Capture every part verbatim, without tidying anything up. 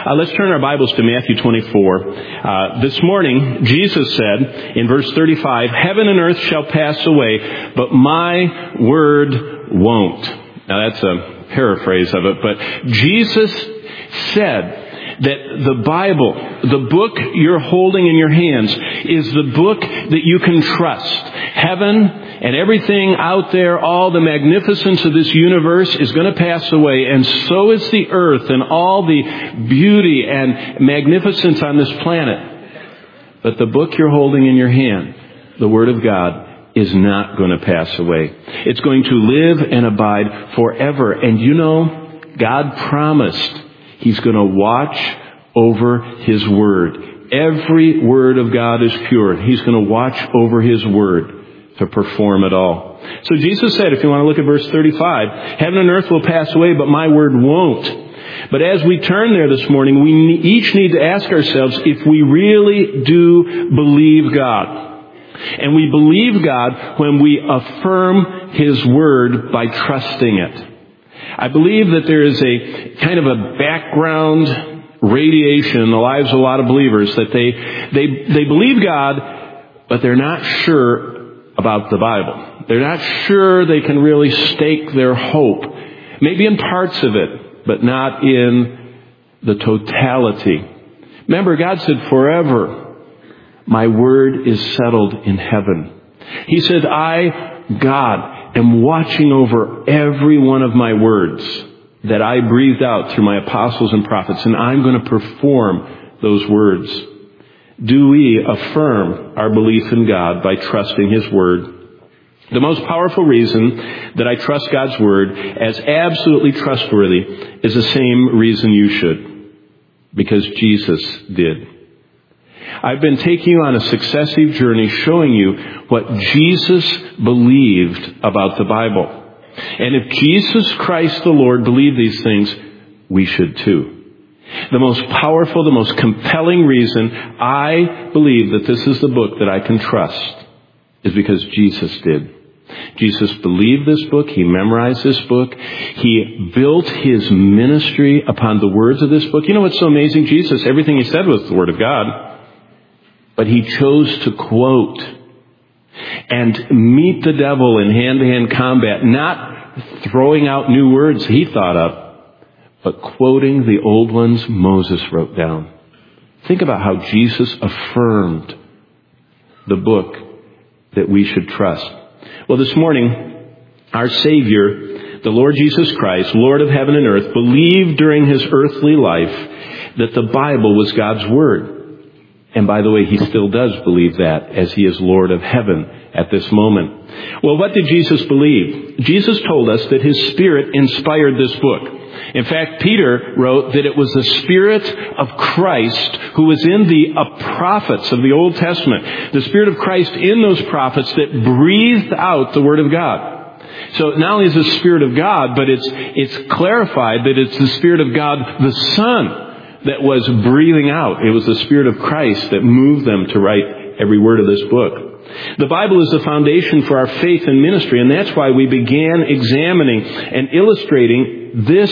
Uh, let's turn our Bibles to Matthew twenty-four. Uh, this morning, Jesus said in verse thirty-five, "Heaven and earth shall pass away, but my word won't." Now that's a paraphrase of it, but Jesus said that the Bible, the book you're holding in your hands, is the book that you can trust. Heaven and everything out there, all the magnificence of this universe is going to pass away, and so is the earth and all the beauty and magnificence on this planet. But the book you're holding in your hand, the Word of God, is not going to pass away. It's going to live and abide forever. And you know, God promised He's going to watch over His Word. Every word of God is pure. He's going to watch over His Word to perform it all. So Jesus said, if you want to look at verse thirty-five, "Heaven and earth will pass away, but my word won't." But as we turn there this morning, we each need to ask ourselves if we really do believe God. And we believe God when we affirm His Word by trusting it. I believe that there is a kind of a background radiation in the lives of a lot of believers that they they they believe God, but they're not sure about the Bible. They're not sure they can really stake their hope. Maybe in parts of it, but not in the totality. Remember, God said, "Forever my word is settled in heaven." He said, "I, God, am watching over every one of my words that I breathed out through my apostles and prophets, and I'm going to perform those words." Do we affirm our belief in God by trusting His Word? The most powerful reason that I trust God's Word as absolutely trustworthy is the same reason you should. Because Jesus did. I've been taking you on a successive journey showing you what Jesus believed about the Bible. And if Jesus Christ the Lord believed these things, we should too. The most powerful, the most compelling reason I believe that this is the book that I can trust is because Jesus did. Jesus believed this book. He memorized this book. He built His ministry upon the words of this book. You know what's so amazing? Jesus, everything He said was the Word of God. But He chose to quote and meet the devil in hand-to-hand combat, not throwing out new words He thought up, but quoting the old ones Moses wrote down. Think about how Jesus affirmed the book that we should trust. Well, this morning, our Savior, the Lord Jesus Christ, Lord of heaven and earth, believed during His earthly life that the Bible was God's Word. And by the way, He still does believe that as He is Lord of heaven at this moment. Well, what did Jesus believe? Jesus told us that His Spirit inspired this book. In fact, Peter wrote that it was the Spirit of Christ who was in the uh, prophets of the Old Testament. The Spirit of Christ in those prophets that breathed out the Word of God. So not only is the Spirit of God, but it's it's clarified that it's the Spirit of God, the Son, that was breathing out. It was the Spirit of Christ that moved them to write every word of this book. The Bible is the foundation for our faith and ministry, and that's why we began examining and illustrating this,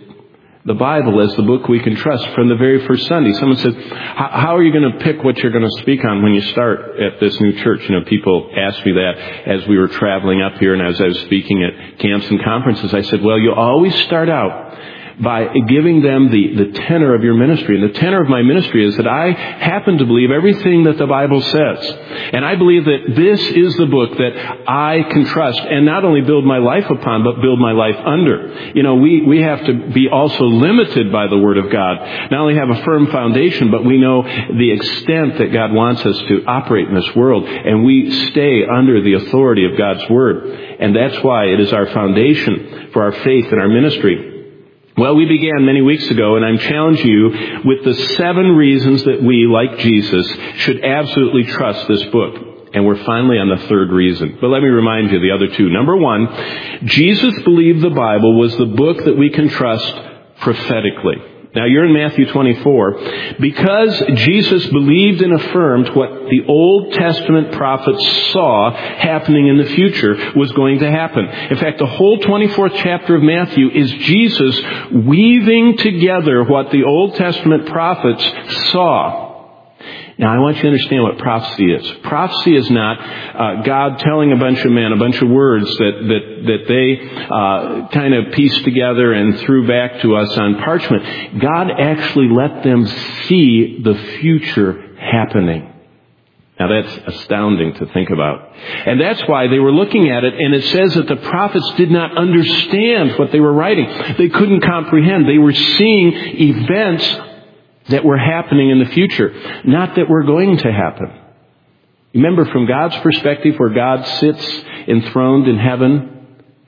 the Bible, as the book we can trust from the very first Sunday. Someone said, how are you going to pick what you're going to speak on when you start at this new church? You know, people asked me that as we were traveling up here and as I was speaking at camps and conferences. I said, well, you always start out by giving them the, the tenor of your ministry. And the tenor of my ministry is that I happen to believe everything that the Bible says. And I believe that this is the book that I can trust and not only build my life upon, but build my life under. You know, we, we have to be also limited by the Word of God. Not only have a firm foundation, but we know the extent that God wants us to operate in this world. And we stay under the authority of God's Word. And that's why it is our foundation for our faith and our ministry. Well, we began many weeks ago, and I'm challenging you with the seven reasons that we, like Jesus, should absolutely trust this book. And we're finally on the third reason. But let me remind you the other two. Number one, Jesus believed the Bible was the book that we can trust prophetically. Now you're in Matthew twenty-four. Because Jesus believed and affirmed what the Old Testament prophets saw happening in the future was going to happen. In fact, the whole twenty-fourth chapter of Matthew is Jesus weaving together what the Old Testament prophets saw. Now, I want you to understand what prophecy is. Prophecy is not uh, God telling a bunch of men a bunch of words that that that they uh, kind of pieced together and threw back to us on parchment. God actually let them see the future happening. Now, that's astounding to think about. And that's why they were looking at it, and it says that the prophets did not understand what they were writing. They couldn't comprehend. They were seeing events that were happening in the future, not that were going to happen. Remember, from God's perspective, where God sits enthroned in heaven,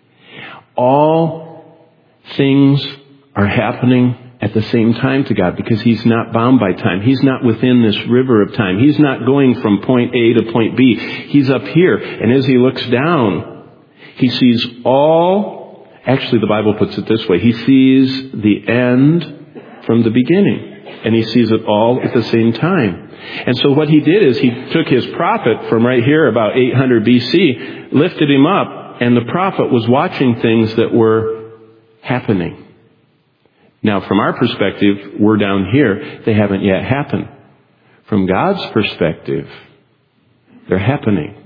all things are happening at the same time to God because He's not bound by time. He's not within this river of time. He's not going from point A to point B. He's up here. And as He looks down, He sees all, actually the Bible puts it this way, He sees the end from the beginning. And He sees it all at the same time. And so what He did is He took His prophet from right here about eight hundred B C, lifted him up, and the prophet was watching things that were happening. Now, from our perspective, we're down here. They haven't yet happened. From God's perspective, they're happening.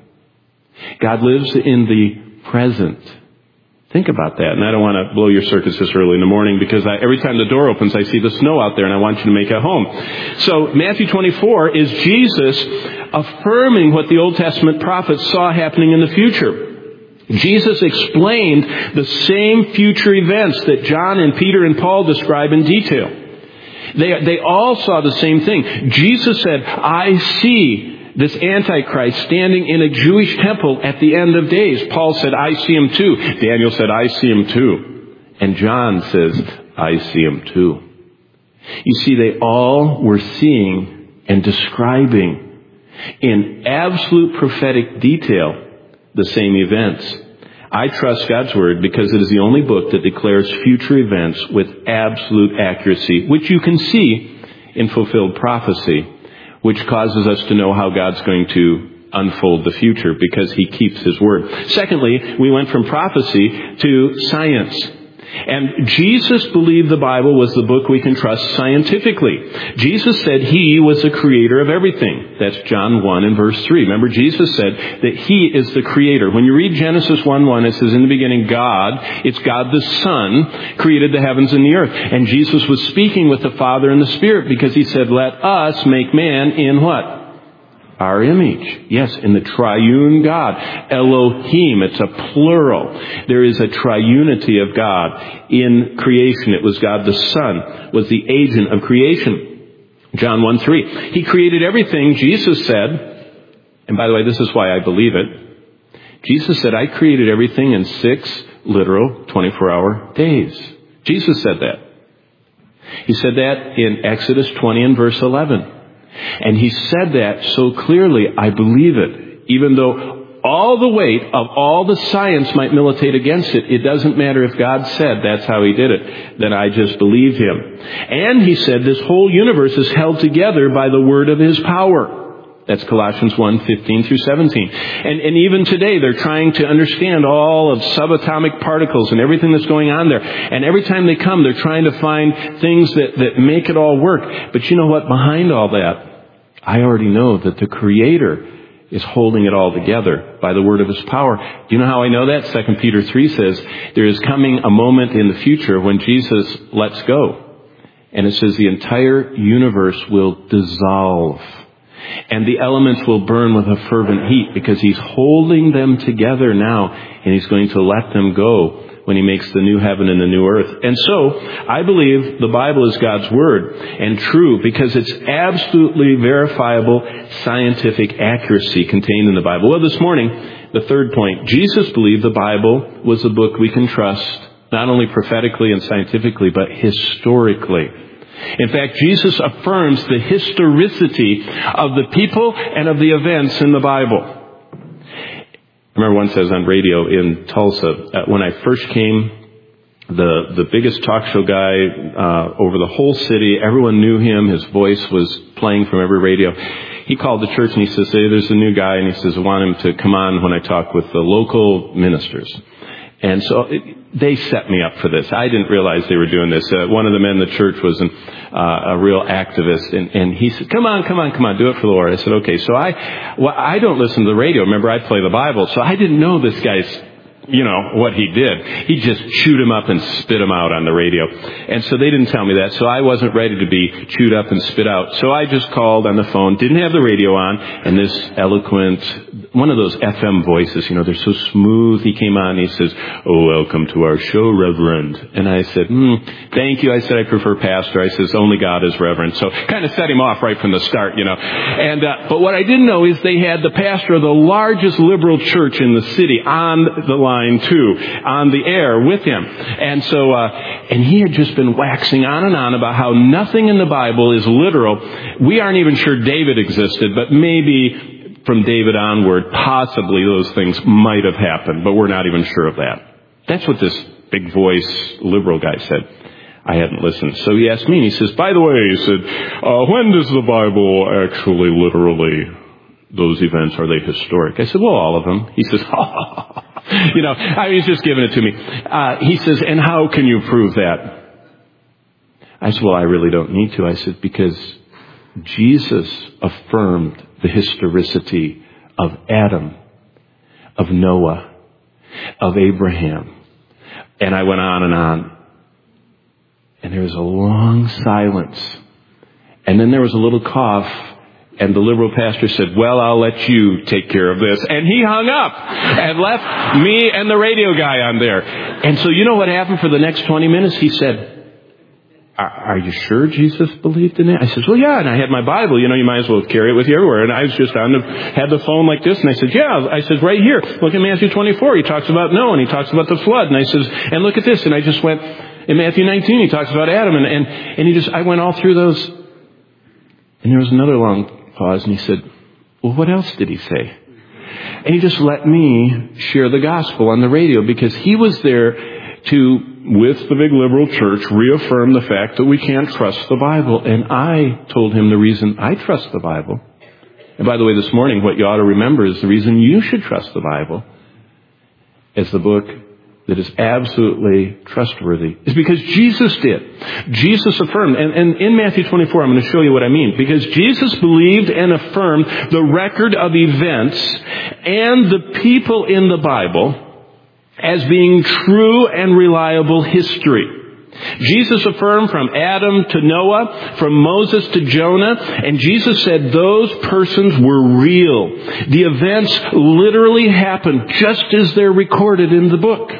God lives in the present. Think about that. And I don't want to blow your circuits this early in the morning because I, every time the door opens, I see the snow out there and I want you to make it home. So Matthew twenty-four is Jesus affirming what the Old Testament prophets saw happening in the future. Jesus explained the same future events that John and Peter and Paul describe in detail. They, they all saw the same thing. Jesus said, I see this Antichrist standing in a Jewish temple at the end of days. Paul said, I see him too. Daniel said, I see him too. And John says, I see him too. You see, they all were seeing and describing in absolute prophetic detail the same events. I trust God's Word because it is the only book that declares future events with absolute accuracy, which you can see in fulfilled prophecy, which causes us to know how God's going to unfold the future because He keeps His word. Secondly, we went from prophecy to science. And Jesus believed the Bible was the book we can trust scientifically. Jesus said He was the creator of everything. That's John one and verse three. Remember, Jesus said that He is the creator. When you read Genesis one one, it says, in the beginning, God, it's God the Son, created the heavens and the earth. And Jesus was speaking with the Father and the Spirit because He said, let us make man in what? Our image. Yes, in the triune God. Elohim, it's a plural. There is a triunity of God. In creation, it was God the Son, was the agent of creation. John one three. He created everything, Jesus said, and by the way, this is why I believe it. Jesus said, I created everything in six literal twenty-four hour days. Jesus said that. He said that in Exodus twenty and verse eleven. And He said that so clearly, I believe it. Even though all the weight of all the science might militate against it, it doesn't matter if God said that's how He did it. Then I just believe Him. And He said this whole universe is held together by the word of His power. That's Colossians one fifteen through seventeen. And, and even today, they're trying to understand all of subatomic particles and everything that's going on there. And every time they come, they're trying to find things that, that make it all work. But you know what? Behind all that, I already know that the Creator is holding it all together by the word of His power. Do you know how I know that? Second Peter three says, there is coming a moment in the future when Jesus lets go. And it says the entire universe will dissolve. And the elements will burn with a fervent heat because He's holding them together now, and He's going to let them go when He makes the new heaven and the new earth. And so, I believe the Bible is God's Word and true because it's absolutely verifiable scientific accuracy contained in the Bible. Well, this morning, the third point, Jesus believed the Bible was a book we can trust, not only prophetically and scientifically, but historically. In fact, Jesus affirms the historicity of the people and of the events in the Bible. I remember one says on radio in Tulsa, uh, when I first came the the biggest talk show guy uh, over the whole city. Everyone knew him. His voice was playing from every radio. He called the church and he says, hey, there's a new guy, and he says, I want him to come on when I talk with the local ministers. And so it, they set me up for this. I didn't realize they were doing this. Uh, one of the men in the church was an, uh, a real activist, and, and he said, come on, come on, come on, do it for the Lord. I said, okay. So I, well, I don't listen to the radio. Remember, I play the Bible, so I didn't know this guy's, you know, what he did. He just chewed him up and spit him out on the radio. And so they didn't tell me that, so I wasn't ready to be chewed up and spit out. So I just called on the phone, didn't have the radio on, and this eloquent, one of those F M voices, you know, they're so smooth. He came on and he says, oh, welcome to our show, Reverend. And I said, hmm, thank you. I said, I prefer pastor. I says, only God is Reverend. So kind of set him off right from the start, you know. And, uh, but what I didn't know is they had the pastor of the largest liberal church in the city on the line too, on the air with him. And so, uh, and he had just been waxing on and on about how nothing in the Bible is literal. We aren't even sure David existed, but maybe from David onward, possibly those things might have happened, but we're not even sure of that. That's what this big voice liberal guy said. I hadn't listened. So he asked me, and he says, by the way, he said, uh, when does the Bible actually literally, those events, are they historic? I said, well, all of them. He says, oh. You know, I mean, he's just giving it to me. Uh, he says, and how can you prove that? I said, well, I really don't need to. I said, because Jesus affirmed the historicity of Adam, of Noah, of Abraham. And I went on and on. And there was a long silence. And then there was a little cough. And the liberal pastor said, well, I'll let you take care of this. And he hung up and left me and the radio guy on there. And so you know what happened for the next twenty minutes? He said, are, are you sure Jesus believed in that? I said, well, yeah. And I had my Bible. You know, you might as well carry it with you everywhere. And I was just on the, had the phone like this. And I said, yeah. I said, right here. Look at Matthew twenty-four. He talks about Noah and he talks about the flood. And I said, and look at this. And I just went, in Matthew nineteen, he talks about Adam. And, and, and he just, I went all through those. And there was another long pause, and he said, well, what else did he say? And he just let me share the gospel on the radio, because he was there to, with the big liberal church, reaffirm the fact that we can't trust the Bible. And I told him the reason I trust the Bible. And by the way, this morning, what you ought to remember is the reason you should trust the Bible as the book that is absolutely trustworthy is because Jesus did. Jesus affirmed. And, and in Matthew twenty-four, I'm going to show you what I mean. Because Jesus believed and affirmed the record of events and the people in the Bible as being true and reliable history. Jesus affirmed from Adam to Noah, from Moses to Jonah, and Jesus said those persons were real. The events literally happened just as they're recorded in the book.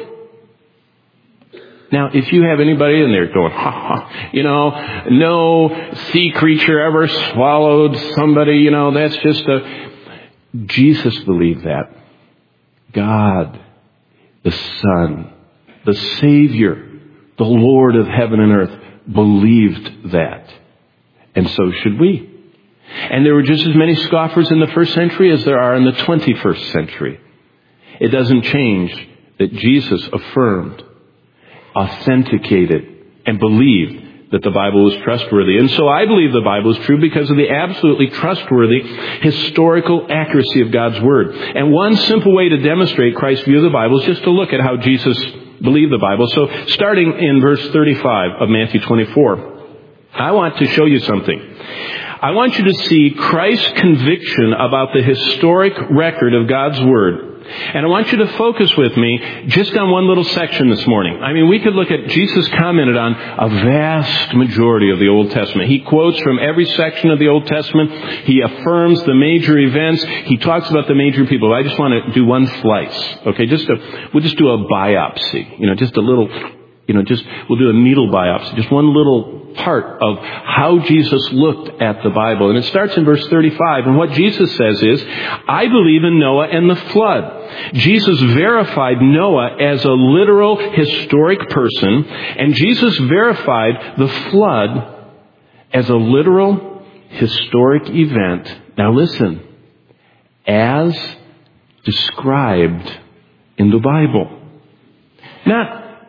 Now, if you have anybody in there going, ha ha, you know, no sea creature ever swallowed somebody, you know, that's just a... Jesus believed that. God, the Son, the Savior, the Lord of heaven and earth, believed that. And so should we. And there were just as many scoffers in the first century as there are in the twenty-first century. It doesn't change that Jesus affirmed, authenticated, and believed that the Bible was trustworthy. And so I believe the Bible is true because of the absolutely trustworthy historical accuracy of God's Word. And one simple way to demonstrate Christ's view of the Bible is just to look at how Jesus believed the Bible. So starting in verse thirty-five of Matthew twenty-four, I want to show you something. I want you to see Christ's conviction about the historic record of God's Word. And I want you to focus with me just on one little section this morning. I mean, we could look at, Jesus commented on a vast majority of the Old Testament. He quotes from every section of the Old Testament. He affirms the major events. He talks about the major people. I just want to do one slice. Okay, just a, we'll just do a biopsy. You know, just a little, you know, just, we'll do a needle biopsy. Just one little part of how Jesus looked at the Bible. And it starts in verse thirty-five. And what Jesus says is, I believe in Noah and the flood. Jesus verified Noah as a literal historic person, and Jesus verified the flood as a literal historic event. Now listen, as described in the Bible. Not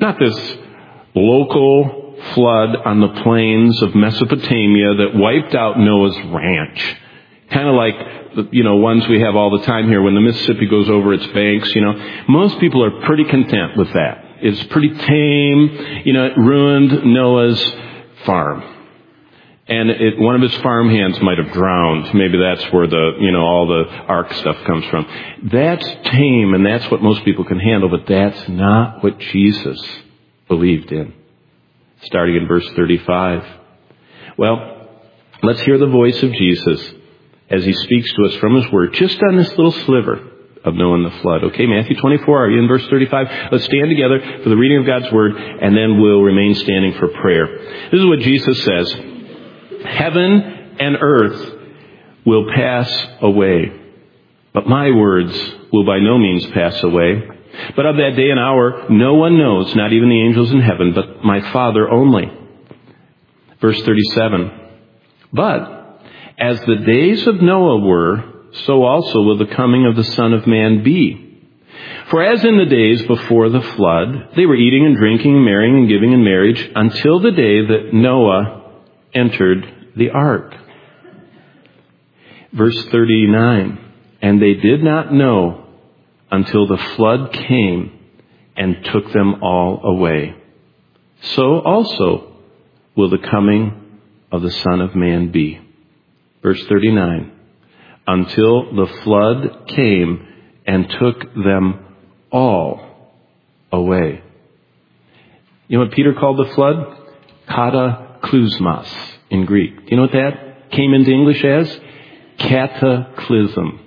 Not this local flood on the plains of Mesopotamia that wiped out Noah's ranch. Kind of like, you know, ones we have all the time here when the Mississippi goes over its banks, you know. Most people are pretty content with that. It's pretty tame. You know, it ruined Noah's farm. And it, one of his farm hands might have drowned. Maybe that's where the, you know, all the ark stuff comes from. That's tame, and that's what most people can handle, but that's not what Jesus believed in. Starting in verse thirty-five. Well, let's hear the voice of Jesus as he speaks to us from his word, just on this little sliver of Noah and the flood. Okay, Matthew twenty-four, are you in verse thirty-five? Let's stand together for the reading of God's word, and then we'll remain standing for prayer. This is what Jesus says. Heaven and earth will pass away, but my words will by no means pass away. But of that day and hour, no one knows, not even the angels in heaven, but my Father only. Verse thirty-seven. But as the days of Noah were, so also will the coming of the Son of Man be. For as in the days before the flood, they were eating and drinking, marrying and giving in marriage, until the day that Noah entered the ark. Verse thirty-nine. And they did not know until the flood came and took them all away. So also will the coming of the Son of Man be. Verse thirty-nine. Until the flood came and took them all away. You know what Peter called the flood? Cataclysmos in Greek. Do you know what that came into English as? Cataclysm.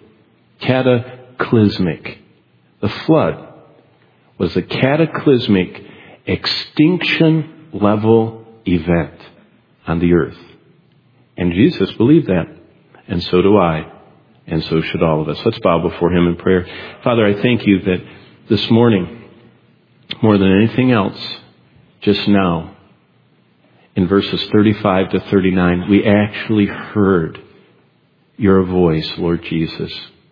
Cataclysmic. The flood was a cataclysmic extinction level event on the earth. And Jesus believed that. And so do I. And so should all of us. Let's bow before him in prayer. Father, I thank you that this morning, more than anything else, just now, in verses thirty-five to thirty-nine, we actually heard your voice, Lord Jesus.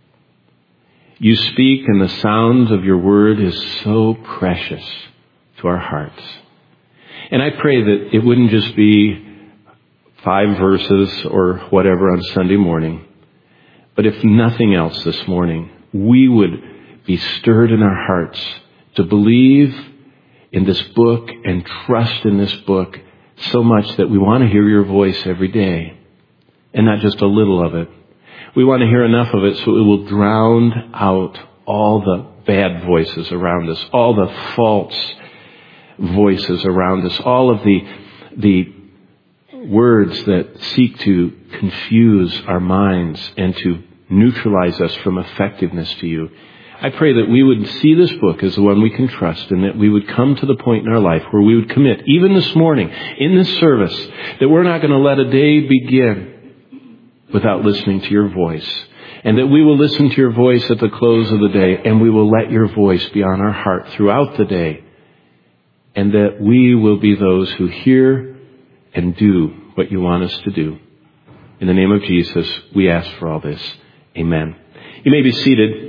You speak, and the sound of your word is so precious to our hearts. And I pray that it wouldn't just be five verses or whatever on Sunday morning, but if nothing else this morning, we would be stirred in our hearts to believe in this book and trust in this book so much that we want to hear your voice every day, and not just a little of it. We want to hear enough of it so it will drown out all the bad voices around us, all the false voices around us, all of the the words that seek to confuse our minds and to neutralize us from effectiveness to you. I pray that we would see this book as the one we can trust, and that we would come to the point in our life where we would commit, even this morning, in this service, that we're not going to let a day begin without listening to your voice. And that we will listen to your voice at the close of the day, and we will let your voice be on our heart throughout the day. And that we will be those who hear and do what you want us to do. In the name of Jesus, we ask for all this. Amen. You may be seated.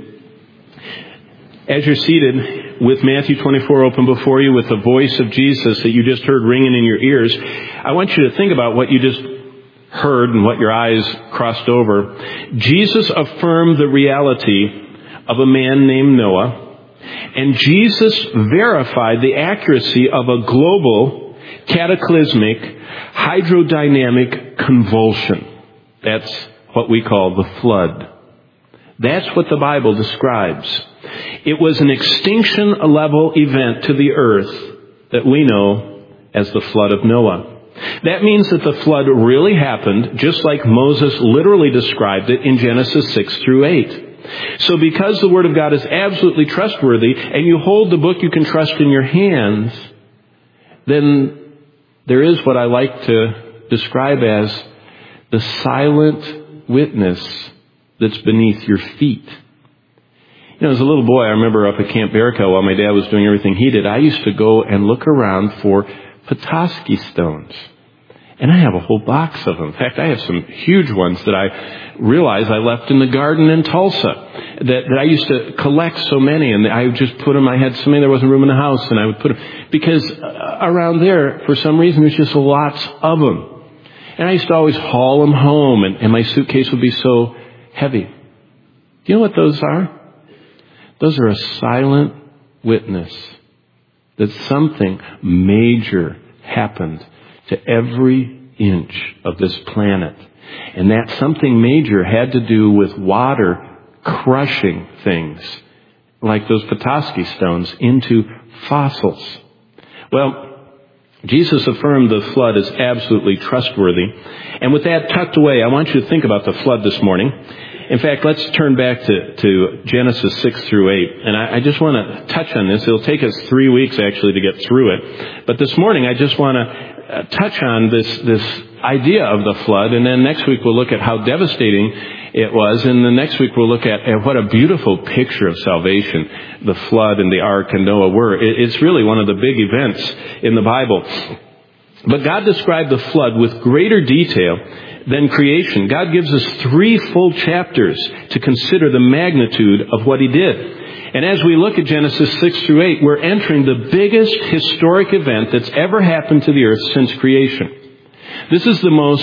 As you're seated with Matthew twenty-four open before you, with the voice of Jesus that you just heard ringing in your ears, I want you to think about what you just heard and what your eyes crossed over. Jesus affirmed the reality of a man named Noah, and Jesus verified the accuracy of a global, cataclysmic, hydrodynamic convulsion. That's what we call the flood. That's what the Bible describes. It was an extinction-level event to the earth that we know as the flood of Noah. That means that the flood really happened, just like Moses literally described it in Genesis six through eight. So because the Word of God is absolutely trustworthy, and you hold the book you can trust in your hands, then there is what I like to describe as the silent witness that's beneath your feet. You know, as a little boy, I remember up at Camp Barakel, while my dad was doing everything he did, I used to go and look around for Petoskey stones. And I have a whole box of them. In fact, I have some huge ones that I realize I left in the garden in Tulsa that, that I used to collect so many, and I would just put them. I had so many there wasn't room in the house, and I would put them because around there, for some reason, there's just lots of them. And I used to always haul them home, and, and my suitcase would be so heavy. Do you know what those are? Those are a silent witness that something major happened to every inch of this planet. And that something major had to do with water crushing things like those Petoskey stones into fossils. Well, Jesus affirmed the flood is absolutely trustworthy. And with that tucked away, I want you to think about the flood this morning. In fact, let's turn back to, to Genesis six through eight. And I, I just want to touch on this. It'll take us three weeks actually to get through it. But this morning I just want to Uh, touch on this this idea of the flood, and then next week we'll look at how devastating it was, and the next week we'll look at, at what a beautiful picture of salvation the flood and the ark and Noah were. It, it's really one of the big events in the Bible. But God described the flood with greater detail than creation. God gives us three full chapters to consider the magnitude of what He did. And as we look at Genesis six through eight, we're entering the biggest historic event that's ever happened to the earth since creation. This is the most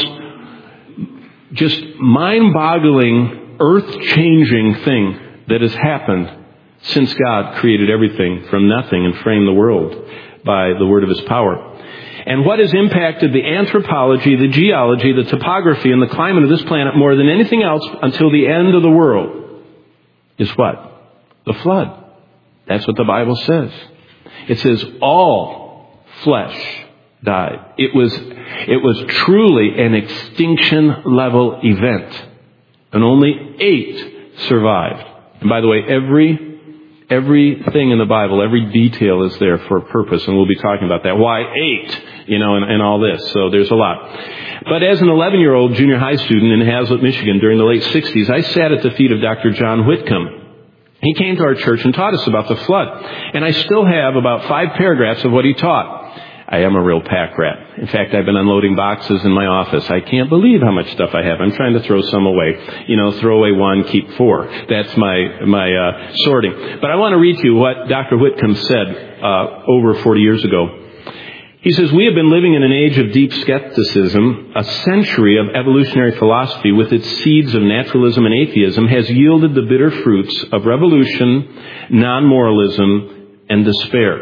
just mind-boggling, earth-changing thing that has happened since God created everything from nothing and framed the world by the word of His power. And what has impacted the anthropology, the geology, the topography, and the climate of this planet more than anything else until the end of the world is what? The flood. That's what the Bible says. It says all flesh died. It was, it was truly an extinction level event. And only eight survived. And by the way, every, everything in the Bible, every detail is there for a purpose. And we'll be talking about that. Why eight? You know, and, and all this. So there's a lot. But as an eleven-year-old junior high student in Hazlet, Michigan during the late sixties, I sat at the feet of Doctor John Whitcomb. He came to our church and taught us about the flood. And I still have about five paragraphs of what he taught. I am a real pack rat. In fact, I've been unloading boxes in my office. I can't believe how much stuff I have. I'm trying to throw some away. You know, throw away one, keep four. That's my my uh, sorting. But I want to read to you what Doctor Whitcomb said uh, over forty years ago. He says, "We have been living in an age of deep skepticism. A century of evolutionary philosophy with its seeds of naturalism and atheism has yielded the bitter fruits of revolution, non-moralism, and despair."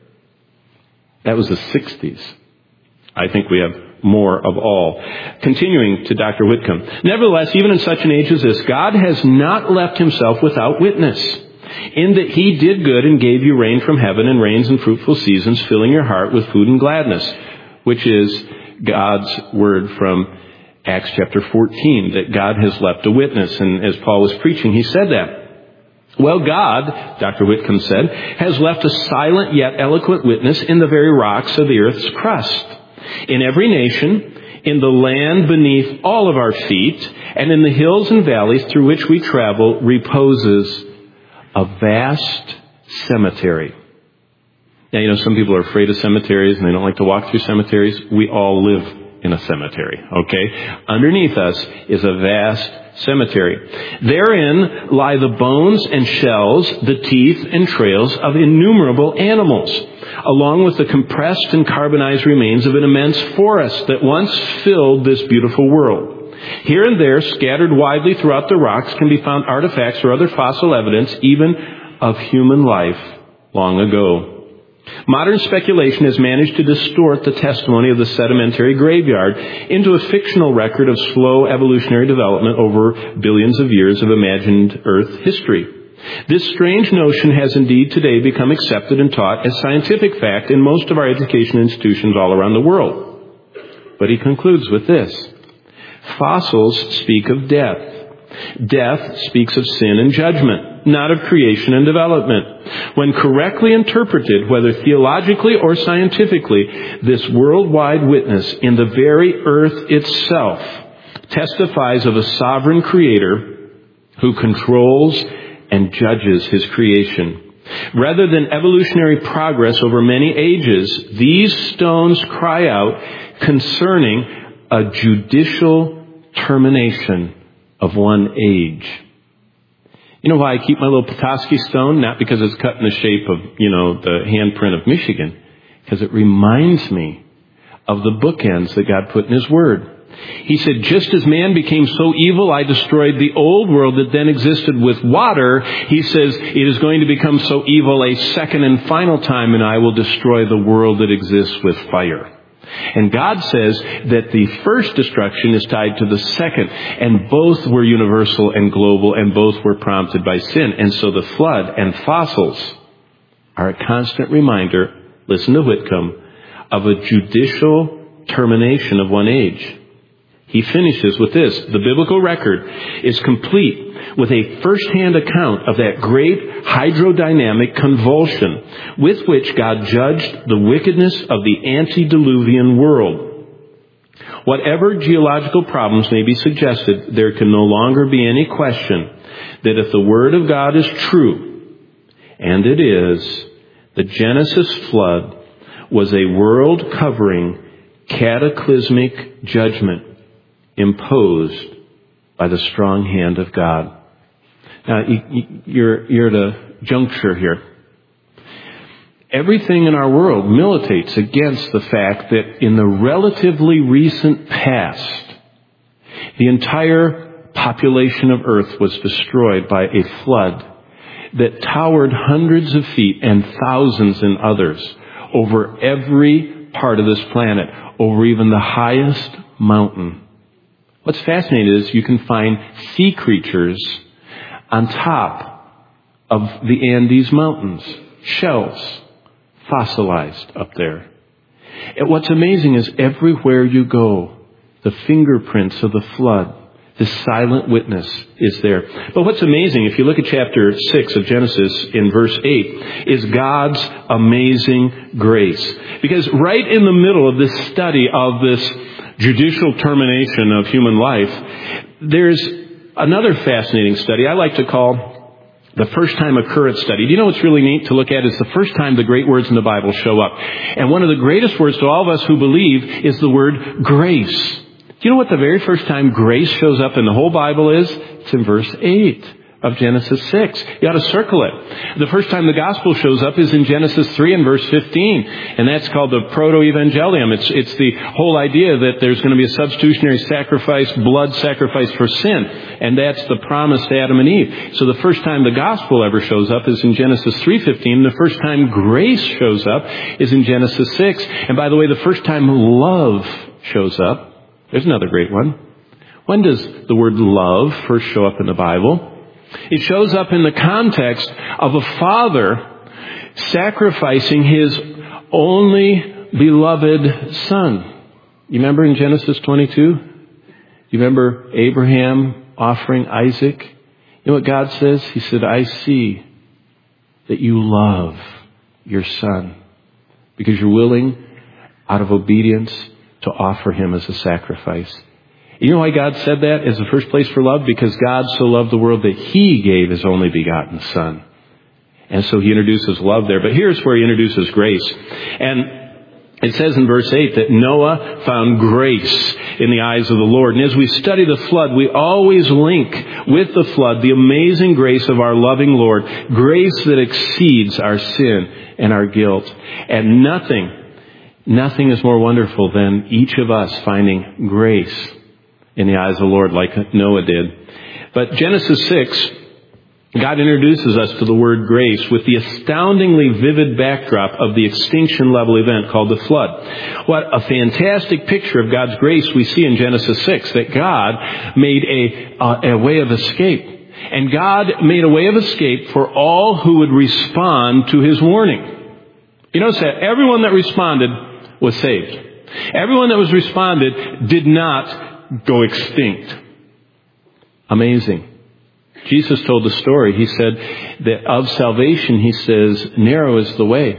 That was the sixties. I think we have more of all. Continuing to Doctor Whitcomb. "Nevertheless, even in such an age as this, God has not left Himself without witness, in that He did good and gave you rain from heaven and rains and fruitful seasons, filling your heart with food and gladness," which is God's word from Acts chapter fourteen, that God has left a witness. And as Paul was preaching, he said that. Well, God, Doctor Whitcomb said, has left a silent yet eloquent witness in the very rocks of the earth's crust, in every nation, in the land beneath all of our feet, and in the hills and valleys through which we travel reposes a vast cemetery. Now, you know, some people are afraid of cemeteries and they don't like to walk through cemeteries. We all live in a cemetery, okay? Underneath us is a vast cemetery. Therein lie the bones and shells, the teeth and trails of innumerable animals, along with the compressed and carbonized remains of an immense forest that once filled this beautiful world. Here and there, scattered widely throughout the rocks, can be found artifacts or other fossil evidence, even of human life long ago. Modern speculation has managed to distort the testimony of the sedimentary graveyard into a fictional record of slow evolutionary development over billions of years of imagined Earth history. This strange notion has indeed today become accepted and taught as scientific fact in most of our education institutions all around the world. But he concludes with this. Fossils speak of death. Death speaks of sin and judgment, not of creation and development. When correctly interpreted, whether theologically or scientifically, this worldwide witness in the very earth itself testifies of a sovereign creator who controls and judges his creation. Rather than evolutionary progress over many ages, these stones cry out concerning a judicial termination of one age. You know why I keep my little Petoskey stone? Not because it's cut in the shape of, you know, the handprint of Michigan. Because it reminds me of the bookends that God put in His Word. He said, just as man became so evil, I destroyed the old world that then existed with water. He says, it is going to become so evil a second and final time, and I will destroy the world that exists with fire. And God says that the first destruction is tied to the second, and both were universal and global, and both were prompted by sin. And so the flood and fossils are a constant reminder, listen to Whitcomb, of a judicial termination of one age. He finishes with this: the biblical record is complete with a first-hand account of that great hydrodynamic convulsion with which God judged the wickedness of the antediluvian world. Whatever geological problems may be suggested, there can no longer be any question that if the Word of God is true, and it is, the Genesis flood was a world-covering cataclysmic judgment imposed by the strong hand of God. Now, you're, you're at a juncture here. Everything in our world militates against the fact that in the relatively recent past, the entire population of Earth was destroyed by a flood that towered hundreds of feet and thousands in others over every part of this planet, over even the highest mountain. What's fascinating is you can find sea creatures on top of the Andes Mountains, shells fossilized up there. And what's amazing is everywhere you go, the fingerprints of the flood, this silent witness is there. But what's amazing, if you look at chapter six of Genesis in verse eight, is God's amazing grace. Because right in the middle of this study of this judicial termination of human life, there's another fascinating study I like to call the first time occurrence study. Do you know what's really neat to look at? It's the first time the great words in the Bible show up. And one of the greatest words to all of us who believe is the word grace. Do you know what the very first time grace shows up in the whole Bible is? It's in verse eight of Genesis six. You ought to circle it. The first time the gospel shows up is in Genesis three and verse fifteen. And that's called the proto-evangelium. It's, it's the whole idea that there's going to be a substitutionary sacrifice, blood sacrifice for sin. And that's the promise to Adam and Eve. So the first time the gospel ever shows up is in Genesis three fifteen. The first time grace shows up is in Genesis six. And by the way, the first time love shows up, there's another great one. When does the word love first show up in the Bible? It shows up in the context of a father sacrificing his only beloved son. You remember in Genesis twenty-two? You remember Abraham offering Isaac? You know what God says? He said, I see that you love your son because you're willing, out of obedience, to offer him as a sacrifice. You know why God said that as the first place for love? Because God so loved the world that He gave His only begotten Son. And so He introduces love there. But here's where He introduces grace. And it says in verse eight that Noah found grace in the eyes of the Lord. And as we study the flood, we always link with the flood the amazing grace of our loving Lord. Grace that exceeds our sin and our guilt. And nothing, nothing is more wonderful than each of us finding grace in the eyes of the Lord like Noah did. But Genesis six, God introduces us to the word grace with the astoundingly vivid backdrop of the extinction level event called the flood. What a fantastic picture of God's grace we see in Genesis six, that God made a, a, a way of escape. And God made a way of escape for all who would respond to His warning. You notice that everyone that responded was saved. Everyone that was responded did not go extinct. Amazing. Jesus told the story. He said that of salvation, He says, narrow is the way,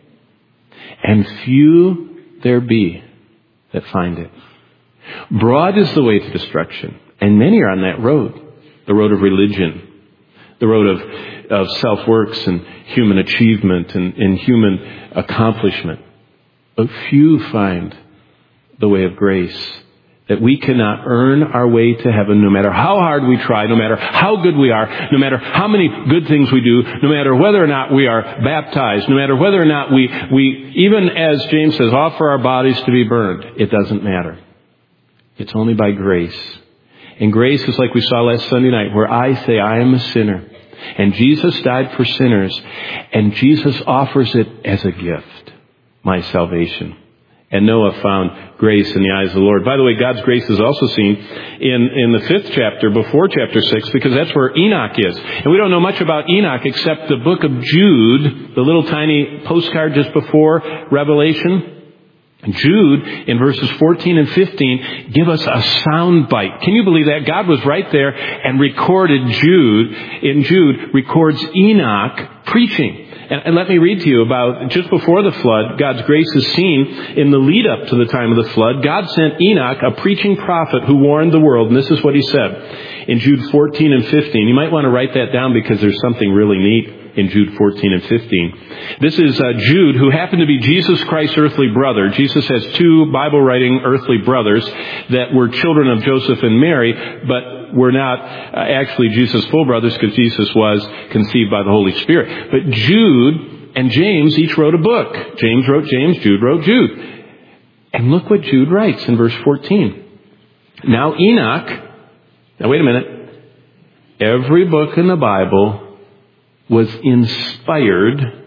and few there be that find it. Broad is the way to destruction, and many are on that road. The road of religion, the road of, of self-works and human achievement and, and human accomplishment. But few find the way of grace That we cannot earn our way to heaven no matter how hard we try, no matter how good we are, no matter how many good things we do, no matter whether or not we are baptized, no matter whether or not we, we even as James says, offer our bodies to be burned. It doesn't matter. It's only by grace. And grace is like we saw last Sunday night, where I say I am a sinner. And Jesus died for sinners. And Jesus offers it as a gift, my salvation. And Noah found grace in the eyes of the Lord. By the way, God's grace is also seen in, in the fifth chapter, before chapter six, because that's where Enoch is. And we don't know much about Enoch except the book of Jude, the little tiny postcard just before Revelation. Jude, in verses fourteen and fifteen, give us a sound bite. Can you believe that? God was right there and recorded Jude, in Jude, records Enoch preaching. And, and let me read to you about just before the flood, God's grace is seen in the lead up to the time of the flood. God sent Enoch, a preaching prophet who warned the world. And this is what he said in Jude fourteen and fifteen. You might want to write that down because there's something really neat in Jude fourteen and fifteen. This is uh, Jude, who happened to be Jesus Christ's earthly brother. Jesus has two Bible-writing earthly brothers that were children of Joseph and Mary, but were not uh, actually Jesus' full brothers because Jesus was conceived by the Holy Spirit. But Jude and James each wrote a book. James wrote James, Jude wrote Jude. And look what Jude writes in verse fourteen. Now Enoch, now wait a minute, every book in the Bible was inspired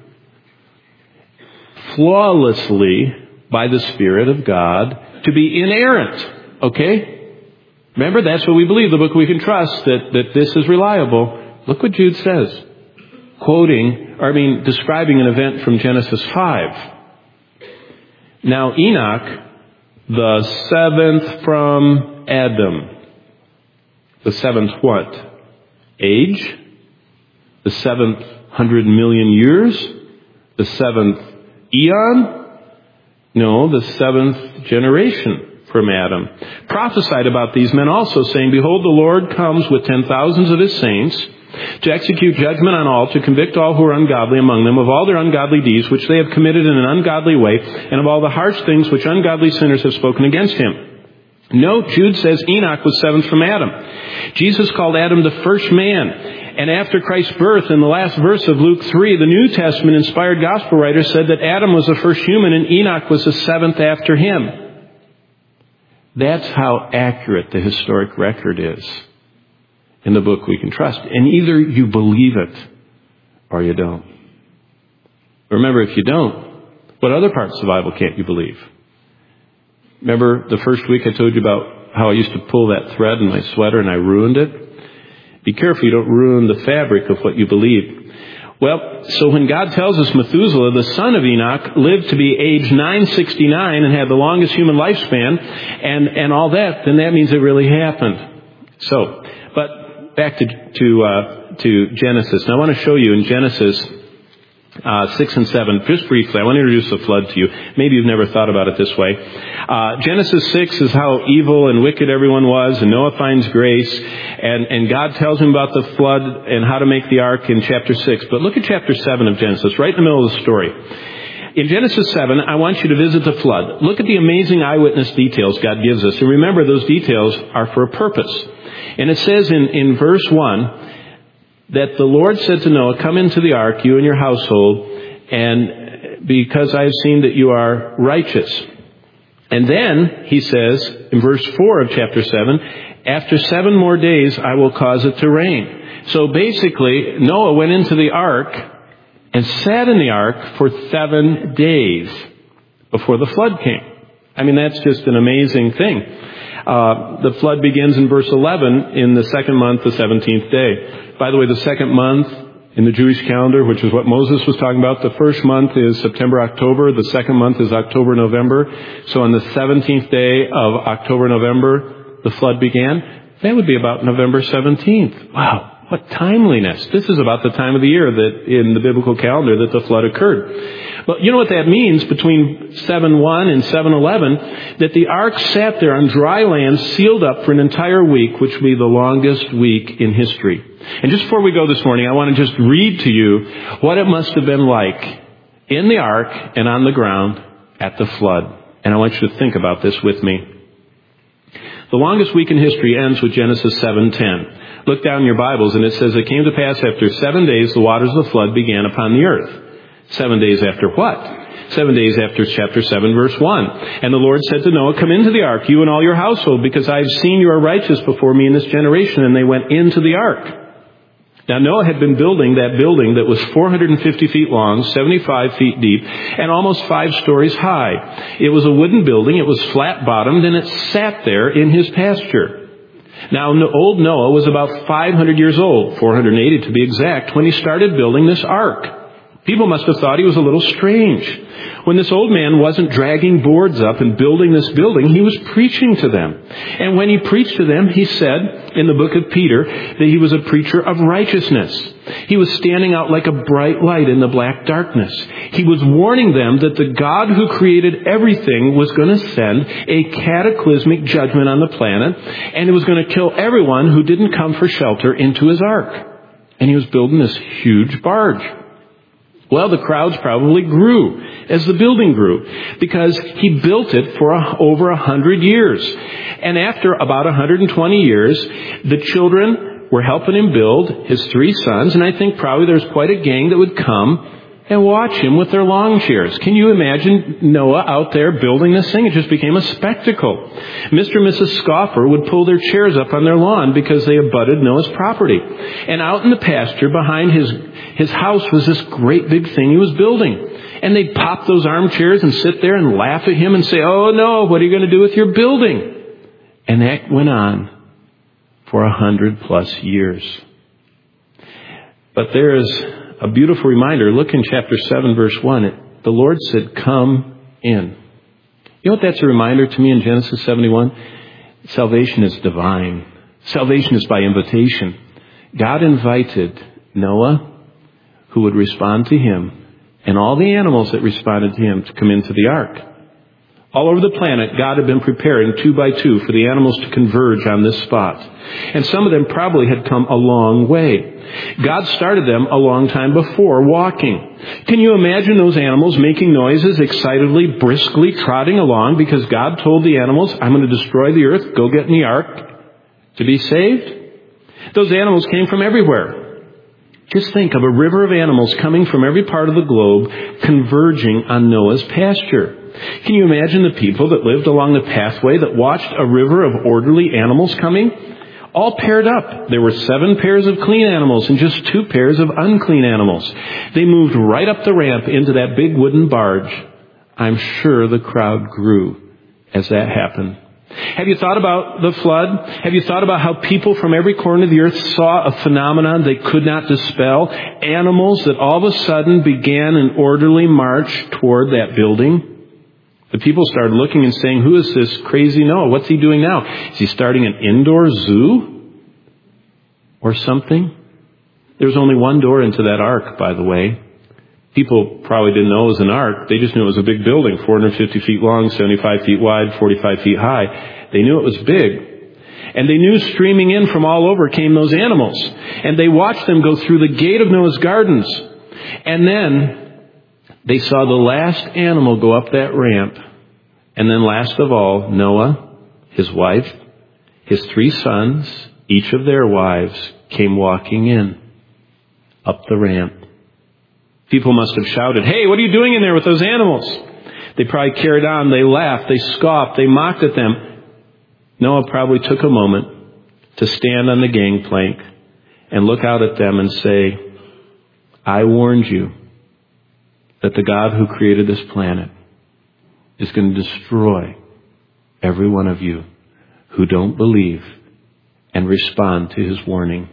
flawlessly by the Spirit of God to be inerrant. Okay? Remember, that's what we believe, the book we can trust, that, that this is reliable. Look what Jude says, quoting, or I mean, describing an event from Genesis five. Now Enoch, the seventh from Adam. The seventh what? Age? The seventh hundred million years? The seventh eon? No, the seventh generation from Adam. Prophesied about these men also, saying, Behold, the Lord comes with ten thousands of his saints to execute judgment on all, to convict all who are ungodly among them of all their ungodly deeds which they have committed in an ungodly way, and of all the harsh things which ungodly sinners have spoken against him. Note, Jude says Enoch was seventh from Adam. Jesus called Adam the first man. And after Christ's birth, in the last verse of Luke three, the New Testament inspired gospel writer said that Adam was the first human and Enoch was the seventh after him. That's how accurate the historic record is in the book we can trust. And either you believe it or you don't. Remember, if you don't, what other parts of the Bible can't you believe? Remember the first week I told you about how I used to pull that thread in my sweater and I ruined it? Be careful you don't ruin the fabric of what you believe. Well, so when God tells us Methuselah, the son of Enoch, lived to be age nine sixty-nine and had the longest human lifespan and, and all that, then that means it really happened. So, but back to, to, uh, to Genesis. Now I want to show you in Genesis Uh, six and seven, just briefly, I want to introduce the flood to you. Maybe you've never thought about it this way. Uh, Genesis six is how evil and wicked everyone was, and Noah finds grace, and, and God tells him about the flood and how to make the ark in chapter six. But look at chapter seven of Genesis, right in the middle of the story. In Genesis seven, I want you to visit the flood. Look at the amazing eyewitness details God gives us. And remember, those details are for a purpose. And it says in, in verse one, that the Lord said to Noah, come into the ark, you and your household, and because I have seen that you are righteous. And then, he says, in verse four of chapter seven, after seven more days, I will cause it to rain. So basically, Noah went into the ark and sat in the ark for seven days before the flood came. I mean, that's just an amazing thing. Uh, the flood begins in verse eleven in the second month, the seventeenth day. By the way, the second month in the Jewish calendar, which is what Moses was talking about, the first month is September, October. The second month is October, November. So on the seventeenth day of October, November, the flood began. That would be about November seventeenth. Wow, what timeliness. This is about the time of the year that in the biblical calendar that the flood occurred. But you know what that means between seven one and seven eleven? That the ark sat there on dry land, sealed up for an entire week, which would be the longest week in history. And just before we go this morning, I want to just read to you what it must have been like in the ark and on the ground at the flood. And I want you to think about this with me. The longest week in history ends with Genesis seven ten. Look down in your Bibles, and it says, it came to pass after seven days the waters of the flood began upon the earth. Seven days after what? Seven days after chapter seven, verse one. And the Lord said to Noah, come into the ark, you and all your household, because I have seen you are righteous before me in this generation. And they went into the ark. Now Noah had been building that building that was four hundred fifty feet long, seventy-five feet deep, and almost five stories high. It was a wooden building. It was flat-bottomed, and it sat there in his pasture. Now, old Noah was about five hundred years old, four hundred eighty to be exact, when he started building this ark. People must have thought he was a little strange. When this old man wasn't dragging boards up and building this building, he was preaching to them. And when he preached to them, he said in the book of Peter that he was a preacher of righteousness. He was standing out like a bright light in the black darkness. He was warning them that the God who created everything was going to send a cataclysmic judgment on the planet, and it was going to kill everyone who didn't come for shelter into his ark. And he was building this huge barge. Well, the crowds probably grew as the building grew because he built it for a, over a hundred years. And after about a hundred and twenty years, the children were helping him build, his three sons, and I think probably there was quite a gang that would come and watch him with their lawn chairs. Can you imagine Noah out there building this thing? It just became a spectacle. Mister and Missus Scoffer would pull their chairs up on their lawn because they abutted Noah's property. And out in the pasture behind his, his house was this great big thing he was building. And they'd pop those armchairs and sit there and laugh at him and say, oh no, what are you going to do with your building? And that went on for a hundred plus years. But there is a beautiful reminder. Look in chapter seven, verse one. It, the Lord said, come in. You know what that's a reminder to me in Genesis seventy-one? Salvation is divine. Salvation is by invitation. God invited Noah, who would respond to him, and all the animals that responded to him to come into the ark. All over the planet, God had been preparing two by two for the animals to converge on this spot. And some of them probably had come a long way. God started them a long time before walking. Can you imagine those animals making noises, excitedly, briskly trotting along because God told the animals, I'm going to destroy the earth, go get in the ark to be saved? Those animals came from everywhere. Just think of a river of animals coming from every part of the globe converging on Noah's pasture. Can you imagine the people that lived along the pathway that watched a river of orderly animals coming? All paired up. There were seven pairs of clean animals and just two pairs of unclean animals. They moved right up the ramp into that big wooden barge. I'm sure the crowd grew as that happened. Have you thought about the flood? Have you thought about how people from every corner of the earth saw a phenomenon they could not dispel? Animals that all of a sudden began an orderly march toward that building? The people started looking and saying, who is this crazy Noah? What's he doing now? Is he starting an indoor zoo or something? There was only one door into that ark, by the way. People probably didn't know it was an ark. They just knew it was a big building, four hundred fifty feet long, seventy-five feet wide, forty-five feet high. They knew it was big. And they knew streaming in from all over came those animals. And they watched them go through the gate of Noah's gardens. And then they saw the last animal go up that ramp. And then last of all, Noah, his wife, his three sons, each of their wives, came walking in up the ramp. People must have shouted, hey, what are you doing in there with those animals? They probably carried on. They laughed. They scoffed. They mocked at them. Noah probably took a moment to stand on the gangplank and look out at them and say, I warned you that the God who created this planet is going to destroy every one of you who don't believe and respond to his warning.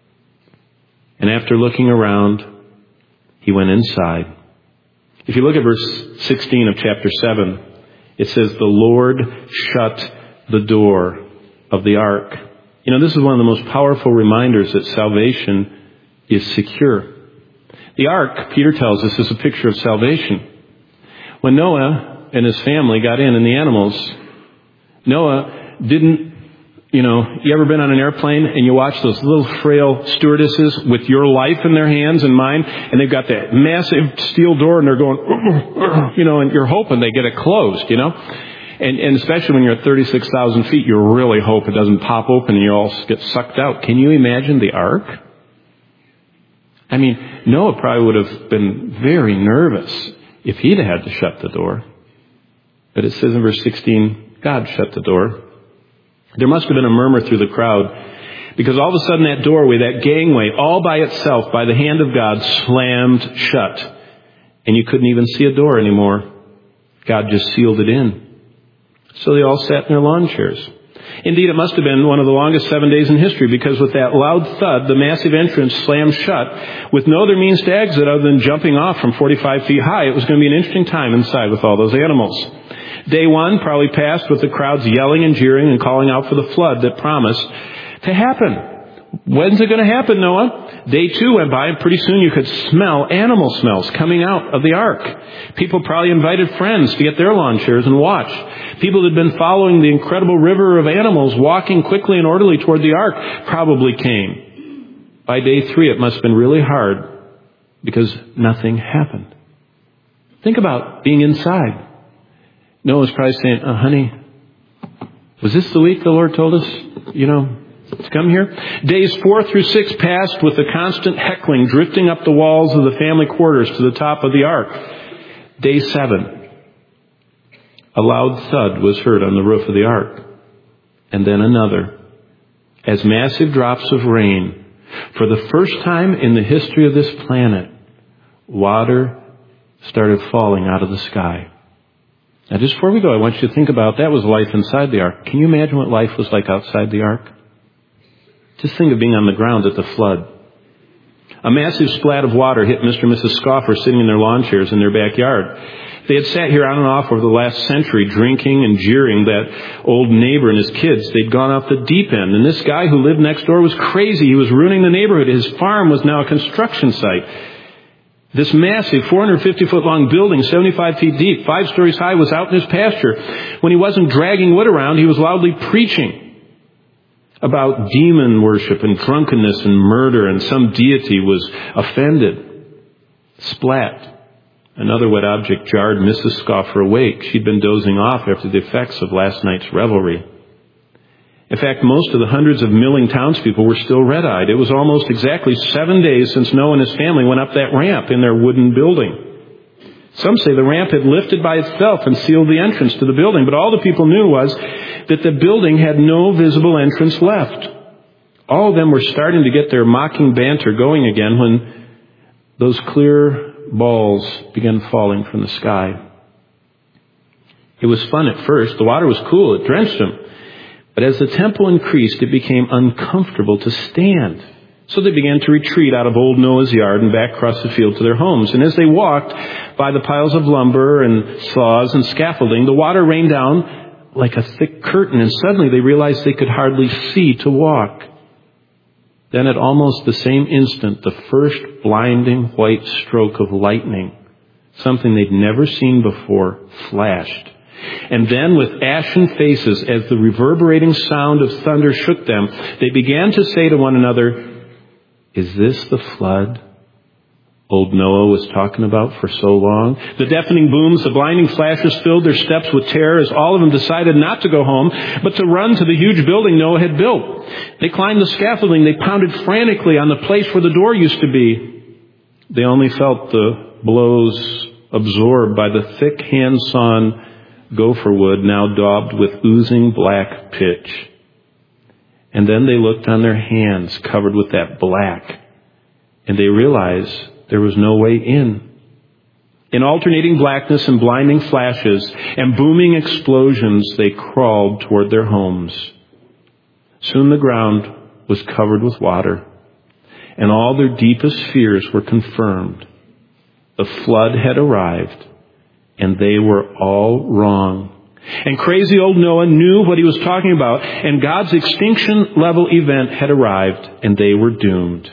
And after looking around, he went inside. If you look at verse sixteen of chapter seven, it says, the Lord shut the door of the ark. You know, this is one of the most powerful reminders that salvation is secure. The ark, Peter tells us, is a picture of salvation. When Noah and his family got in and the animals, Noah didn't, you know, you ever been on an airplane and you watch those little frail stewardesses with your life in their hands and mine, and they've got that massive steel door and they're going, you know, and you're hoping they get it closed, you know. And, and especially when you're at thirty-six thousand feet, you really hope it doesn't pop open and you all get sucked out. Can you imagine the ark? I mean, Noah probably would have been very nervous if he'd had to shut the door. But it says in verse sixteen, God shut the door. There must have been a murmur through the crowd, because all of a sudden that doorway, that gangway, all by itself, by the hand of God, slammed shut. And you couldn't even see a door anymore. God just sealed it in. So they all sat in their lawn chairs. Indeed, it must have been one of the longest seven days in history, because with that loud thud, the massive entrance slammed shut, with no other means to exit other than jumping off from forty-five feet high. It was going to be an interesting time inside with all those animals. Day one probably passed with the crowds yelling and jeering and calling out for the flood that promised to happen. When's it going to happen, Noah? Day two went by, and pretty soon you could smell animal smells coming out of the ark. People probably invited friends to get their lawn chairs and watch. People that had been following the incredible river of animals walking quickly and orderly toward the ark probably came. By day three, it must have been really hard because nothing happened. Think about being inside. Noah's probably saying, oh, honey, was this the week the Lord told us, you know, to come here? Days four through six passed with the constant heckling drifting up the walls of the family quarters to the top of the ark. Day seven, a loud thud was heard on the roof of the ark. And then another. As massive drops of rain, for the first time in the history of this planet, water started falling out of the sky. Now, just before we go, I want you to think about that was life inside the ark. Can you imagine what life was like outside the ark? Just think of being on the ground at the flood. A massive splat of water hit Mister and Missus Scoffer sitting in their lawn chairs in their backyard. They had sat here on and off over the last century drinking and jeering that old neighbor and his kids. They'd gone off the deep end. And this guy who lived next door was crazy. He was ruining the neighborhood. His farm was now a construction site. This massive four hundred fifty foot long building, seventy-five feet deep, five stories high, was out in his pasture. When he wasn't dragging wood around, he was loudly preaching about demon worship and drunkenness and murder, and some deity was offended. Splat. Another wet object jarred Missus Scoffer awake. She'd been dozing off after the effects of last night's revelry. In fact, most of the hundreds of milling townspeople were still red-eyed. It was almost exactly seven days since Noah and his family went up that ramp in their wooden building. Some say the ramp had lifted by itself and sealed the entrance to the building, but all the people knew was that the building had no visible entrance left. All of them were starting to get their mocking banter going again when those clear balls began falling from the sky. It was fun at first. The water was cool. It drenched them. But as the tempo increased, it became uncomfortable to stand. So they began to retreat out of old Noah's yard and back across the field to their homes. And as they walked by the piles of lumber and saws and scaffolding, the water rained down like a thick curtain, and suddenly they realized they could hardly see to walk. Then at almost the same instant, the first blinding white stroke of lightning, something they'd never seen before, flashed. And then with ashen faces, as the reverberating sound of thunder shook them, they began to say to one another, "Is this the flood old Noah was talking about for so long?" The deafening booms, the blinding flashes filled their steps with terror as all of them decided not to go home, but to run to the huge building Noah had built. They climbed the scaffolding. They pounded frantically on the place where the door used to be. They only felt the blows absorbed by the thick hand-sawn gopher wood now daubed with oozing black pitch. And then they looked on their hands covered with that black, and they realized there was no way in. In alternating blackness and blinding flashes and booming explosions, they crawled toward their homes. Soon the ground was covered with water, and all their deepest fears were confirmed. The flood had arrived, and they were all wrong. And crazy old Noah knew what he was talking about, and God's extinction-level event had arrived, and they were doomed.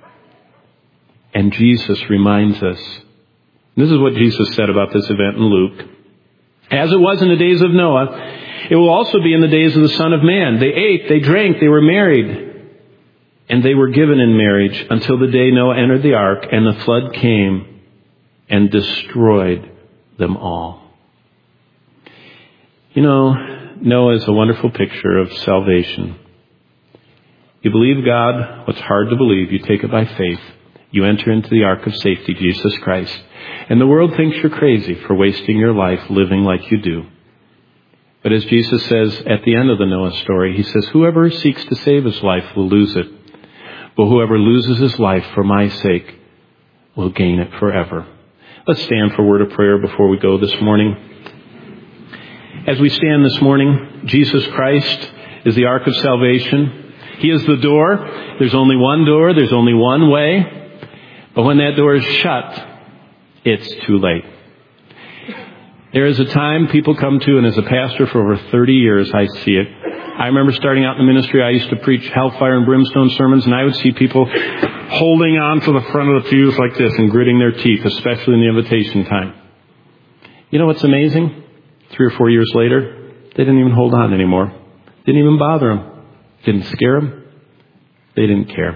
And Jesus reminds us. This is what Jesus said about this event in Luke. As it was in the days of Noah, it will also be in the days of the Son of Man. They ate, they drank, they were married, and they were given in marriage until the day Noah entered the ark, and the flood came and destroyed them all. You know, Noah is a wonderful picture of salvation. You believe God, what's hard to believe, you take it by faith. You enter into the ark of safety, Jesus Christ. And the world thinks you're crazy for wasting your life living like you do. But as Jesus says at the end of the Noah story, he says, whoever seeks to save his life will lose it. But whoever loses his life for my sake will gain it forever. Let's stand for a word of prayer before we go this morning. As we stand this morning, Jesus Christ is the ark of salvation. He is the door. There's only one door. There's only one way. But when that door is shut, it's too late. There is a time people come to, and as a pastor for over thirty years, I see it. I remember starting out in the ministry, I used to preach hellfire and brimstone sermons, and I would see people holding on to the front of the pews like this and gritting their teeth, especially in the invitation time. You know what's amazing? Three or four years later, they didn't even hold on anymore. Didn't even bother them. Didn't scare them. They didn't care.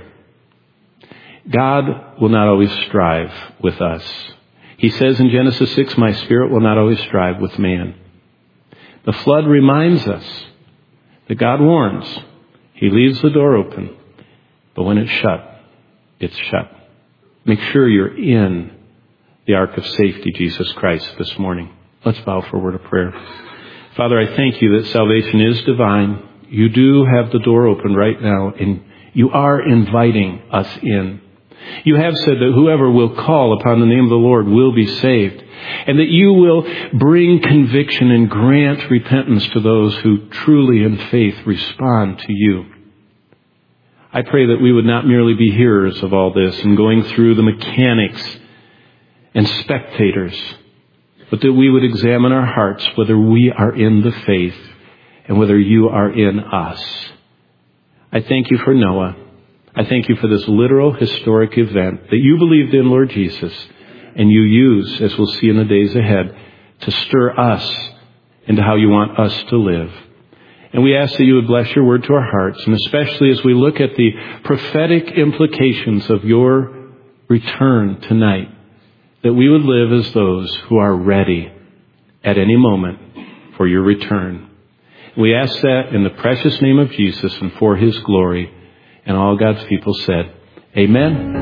God will not always strive with us. He says in Genesis six, my spirit will not always strive with man. The flood reminds us that God warns. He leaves the door open. But when it's shut, it's shut. Make sure you're in the ark of safety, Jesus Christ, this morning. Let's bow for a word of prayer. Father, I thank you that salvation is divine. You do have the door open right now, and you are inviting us in. You have said that whoever will call upon the name of the Lord will be saved, and that you will bring conviction and grant repentance to those who truly in faith respond to you. I pray that we would not merely be hearers of all this and going through the mechanics and spectators, but that we would examine our hearts whether we are in the faith and whether you are in us. I thank you for Noah. I thank you for this literal historic event that you believed in, Lord Jesus, and you use, as we'll see in the days ahead, to stir us into how you want us to live. And we ask that you would bless your word to our hearts, and especially as we look at the prophetic implications of your return tonight, that we would live as those who are ready at any moment for your return. We ask that in the precious name of Jesus and for his glory. And all God's people said, amen.